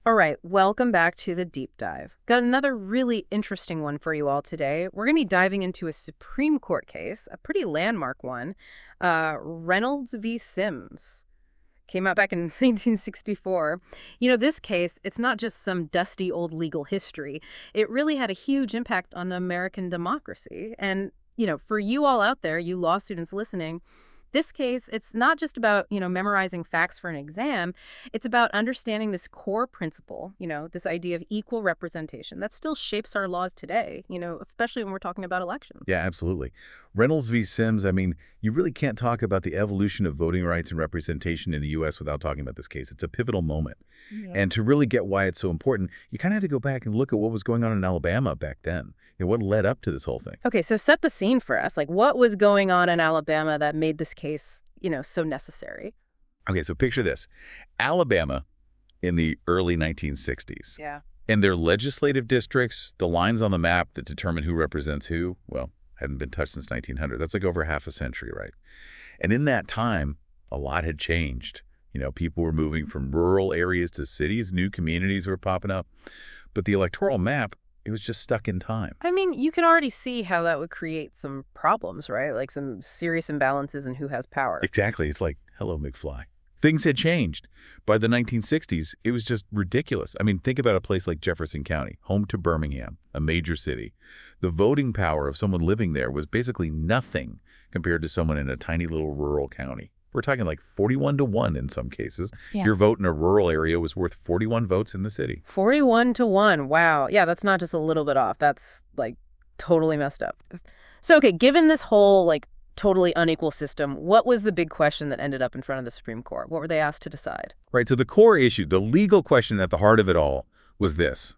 All right, welcome back to the deep dive. Got another really interesting one for you all today. We're going to be diving into a Supreme Court case, a pretty landmark one, Reynolds v. Sims. Came out back in 1964. This case, it's not just some dusty old legal history. It really had a huge impact on American democracy. And, for you all out there, you law students listening, this case, it's not just about, memorizing facts for an exam. It's about understanding this core principle, this idea of equal representation that still shapes our laws today, especially when we're talking about elections. Yeah, absolutely. Reynolds v. Sims, I mean, you really can't talk about the evolution of voting rights and representation in the U.S. without talking about this case. It's a pivotal moment. Yeah. And to really get why it's so important, you kind of have to go back and look at what was going on in Alabama back then. What led up to this whole thing. Okay, so set the scene for us. Like, what was going on in Alabama that made this case, so necessary? Okay, so picture this. Alabama in the early 1960s. Yeah. In their legislative districts, the lines on the map that determine who represents who, well, hadn't been touched since 1900. That's like over half a century, right? And in that time, a lot had changed. People were moving from rural areas to cities, new communities were popping up. But the electoral map, it was just stuck in time. I mean, you can already see how that would create some problems, right? Like some serious imbalances in who has power. Exactly. It's like, hello, McFly. Things had changed. By the 1960s, it was just ridiculous. I mean, think about a place like Jefferson County, home to Birmingham, a major city. The voting power of someone living there was basically nothing compared to someone in a tiny little rural county. We're talking like 41-1 in some cases. Yeah. Your vote in a rural area was worth 41 votes in the city. 41-1. Wow. Yeah, that's not just a little bit off. That's like totally messed up. So, okay, given this whole like totally unequal system, what was the big question that ended up in front of the Supreme Court? What were they asked to decide? Right. So the core issue, the legal question at the heart of it all was this.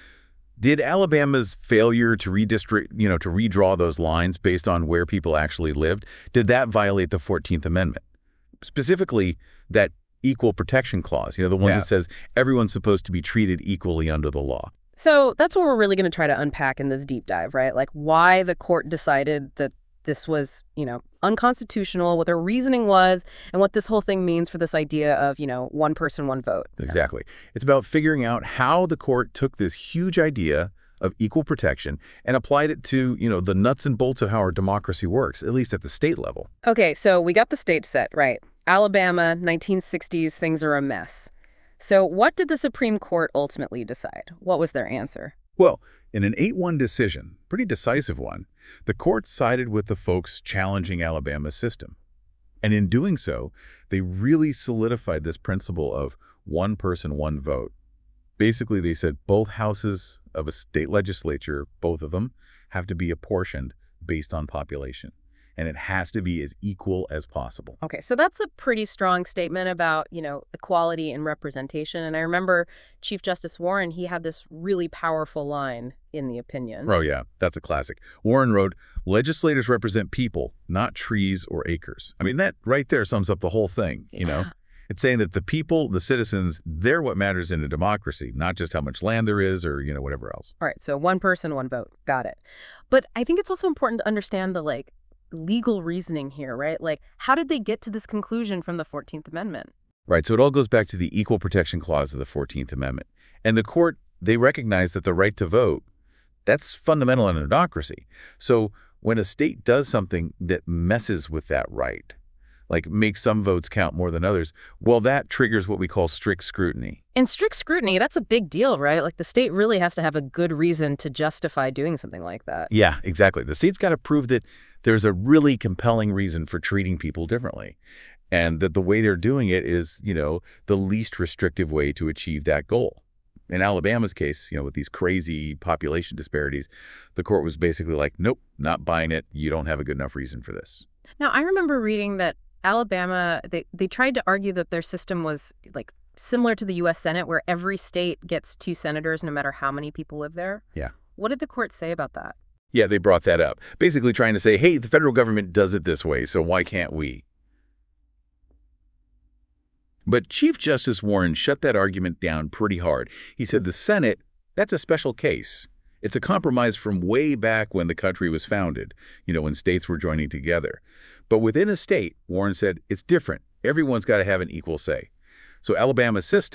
Did Alabama's failure to redistrict, to redraw those lines based on where people actually lived, did that violate the 14th Amendment? Specifically, that equal protection clause, the one that says everyone's supposed to be treated equally under the law. So that's what we're really going to try to unpack in this deep dive, right? Like why the court decided that this was, unconstitutional, what their reasoning was, and what this whole thing means for this idea of, one person, one vote. Exactly. It's about figuring out how the court took this huge idea of equal protection and applied it to, the nuts and bolts of how our democracy works, at least at the state level. Okay, so we got the stage set, right? Alabama, 1960s, things are a mess. So what did the Supreme Court ultimately decide? What was their answer? Well, in an 8-1 decision, pretty decisive one, the court sided with the folks challenging Alabama's system. And in doing so, they really solidified this principle of one person, one vote. Basically, they said both houses of a state legislature, both of them, have to be apportioned based on population. And it has to be as equal as possible. Okay, so that's a pretty strong statement about, equality and representation. And I remember Chief Justice Warren, he had this really powerful line in the opinion. Oh, yeah, that's a classic. Warren wrote, "Legislators represent people, not trees or acres." I mean, that right there sums up the whole thing, It's saying that the people, the citizens, they're what matters in a democracy, not just how much land there is or, whatever else. All right, so one person, one vote. Got it. But I think it's also important to understand the, legal reasoning here, right? Like, how did they get to this conclusion from the 14th Amendment? Right, so it all goes back to the Equal Protection Clause of the 14th Amendment. And the court, they recognize that the right to vote, that's fundamental in a democracy. So when a state does something that messes with that right, like makes some votes count more than others, well, that triggers what we call strict scrutiny. And strict scrutiny, that's a big deal, right? Like the state really has to have a good reason to justify doing something like that. Yeah, exactly. The state's got to prove that there's a really compelling reason for treating people differently. And that the way they're doing it is, the least restrictive way to achieve that goal. In Alabama's case, with these crazy population disparities, the court was basically like, nope, not buying it. You don't have a good enough reason for this. Now, I remember reading that Alabama, they tried to argue that their system was similar to the U.S. Senate, where every state gets 2 senators no matter how many people live there. Yeah. What did the court say about that? Yeah, they brought that up. Basically trying to say, hey, the federal government does it this way, so why can't we? But Chief Justice Warren shut that argument down pretty hard. He said the Senate, that's a special case. It's a compromise from way back when the country was founded, when states were joining together. But within a state, Warren said, it's different. Everyone's got to have an equal say. So Alabama's system,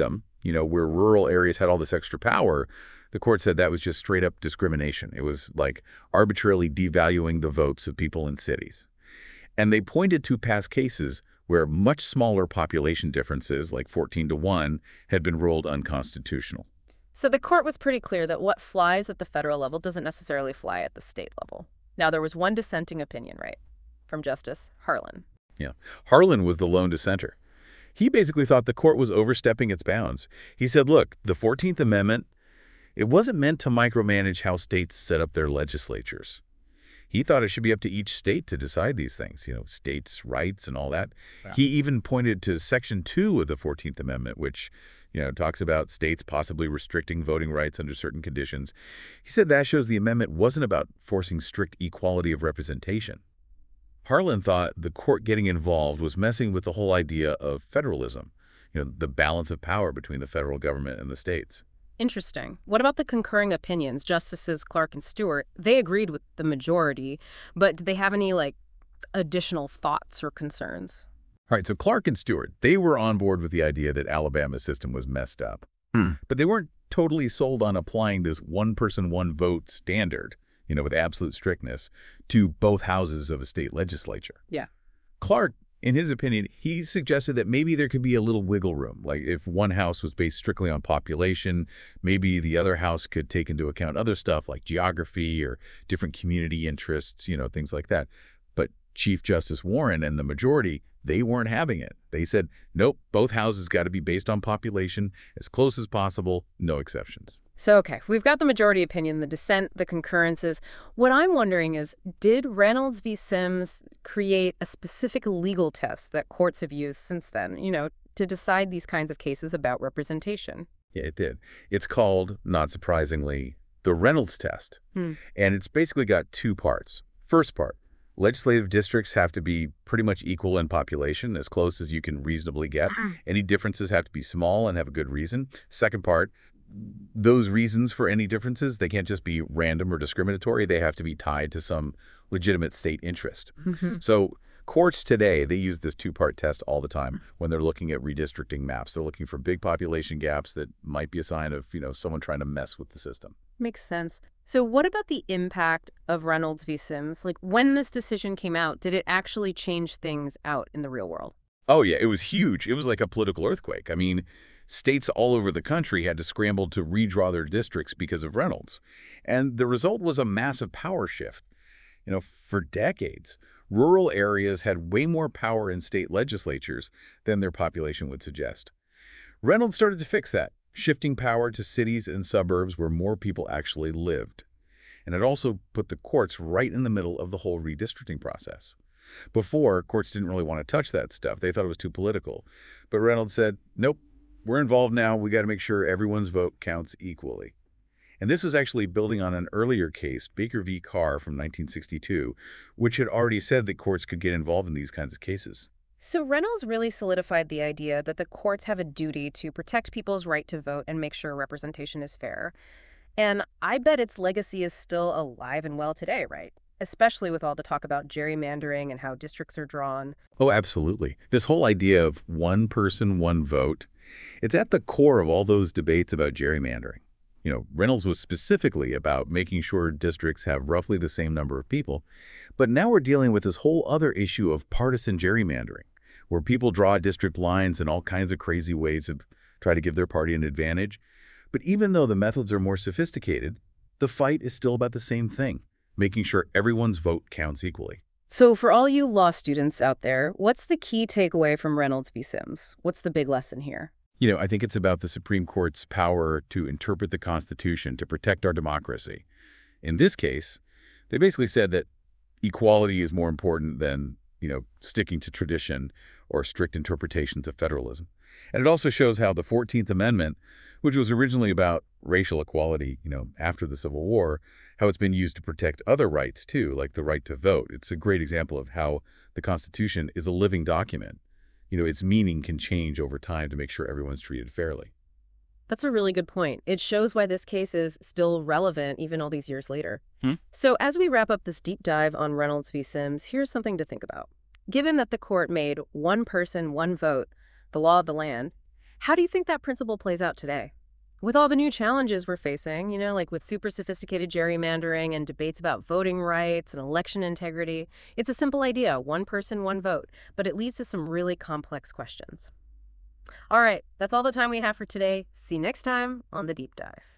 where rural areas had all this extra power, the court said that was just straight up discrimination. It was like arbitrarily devaluing the votes of people in cities. And they pointed to past cases where much smaller population differences, like 14-1, had been ruled unconstitutional. So the court was pretty clear that what flies at the federal level doesn't necessarily fly at the state level. Now, there was one dissenting opinion, right, from Justice Harlan. Yeah. Harlan was the lone dissenter. He basically thought the court was overstepping its bounds. He said, look, the 14th Amendment, it wasn't meant to micromanage how states set up their legislatures. He thought it should be up to each state to decide these things, states' rights and all that. Yeah. He even pointed to Section 2 of the 14th Amendment, which, talks about states possibly restricting voting rights under certain conditions. He said that shows the amendment wasn't about forcing strict equality of representation. Harlan thought the court getting involved was messing with the whole idea of federalism, the balance of power between the federal government and the states. Interesting. What about the concurring opinions? Justices Clark and Stewart, they agreed with the majority, but did they have any, additional thoughts or concerns? All right, so Clark and Stewart, they were on board with the idea that Alabama's system was messed up. But they weren't totally sold on applying this one-person, one-vote standard, with absolute strictness, to both houses of a state legislature. Yeah. Clark, in his opinion, he suggested that maybe there could be a little wiggle room. Like if one house was based strictly on population, maybe the other house could take into account other stuff like geography or different community interests, things like that. But Chief Justice Warren and the majority, they weren't having it. They said, nope, both houses got to be based on population, as close as possible, no exceptions. So, okay, we've got the majority opinion, the dissent, the concurrences. What I'm wondering is, did Reynolds v. Sims create a specific legal test that courts have used since then, to decide these kinds of cases about representation? Yeah, it did. It's called, not surprisingly, the Reynolds test. And it's basically got two parts. First part, legislative districts have to be pretty much equal in population, as close as you can reasonably get. Any differences have to be small and have a good reason. Second part, those reasons for any differences, they can't just be random or discriminatory. They have to be tied to some legitimate state interest. So courts today, they use this two-part test all the time when they're looking at redistricting maps. They're looking for big population gaps that might be a sign of, someone trying to mess with the system. Makes sense. So what about the impact of Reynolds v. Sims? When this decision came out, did it actually change things out in the real world? Oh, yeah, it was huge. It was like a political earthquake. I mean, states all over the country had to scramble to redraw their districts because of Reynolds. And the result was a massive power shift. For decades, rural areas had way more power in state legislatures than their population would suggest. Reynolds started to fix that, shifting power to cities and suburbs where more people actually lived. And it also put the courts right in the middle of the whole redistricting process. Before, courts didn't really want to touch that stuff. They thought it was too political. But Reynolds said, nope, we're involved now. We got to make sure everyone's vote counts equally. And this was actually building on an earlier case, Baker v. Carr from 1962, which had already said that courts could get involved in these kinds of cases. So Reynolds really solidified the idea that the courts have a duty to protect people's right to vote and make sure representation is fair. And I bet its legacy is still alive and well today, right? Especially with all the talk about gerrymandering and how districts are drawn. Oh, absolutely. This whole idea of one person, one vote, it's at the core of all those debates about gerrymandering. Reynolds was specifically about making sure districts have roughly the same number of people. But now we're dealing with this whole other issue of partisan gerrymandering, where people draw district lines in all kinds of crazy ways to try to give their party an advantage. But even though the methods are more sophisticated, the fight is still about the same thing, making sure everyone's vote counts equally. So for all you law students out there, what's the key takeaway from Reynolds v. Sims? What's the big lesson here? I think it's about the Supreme Court's power to interpret the Constitution to protect our democracy. In this case, they basically said that equality is more important than, sticking to tradition or strict interpretations of federalism. And it also shows how the 14th Amendment, which was originally about racial equality, after the Civil War, how it's been used to protect other rights, too, like the right to vote. It's a great example of how the Constitution is a living document. Its meaning can change over time to make sure everyone's treated fairly. That's a really good point. It shows why this case is still relevant even all these years later. So as we wrap up this deep dive on Reynolds v. Sims, here's something to think about. Given that the court made one person, one vote the law of the land, How do you think that principle plays out today? With all the new challenges we're facing, like with super sophisticated gerrymandering and debates about voting rights and election integrity, it's a simple idea, one person, one vote, but it leads to some really complex questions. All right, that's all the time we have for today. See you next time on The Deep Dive.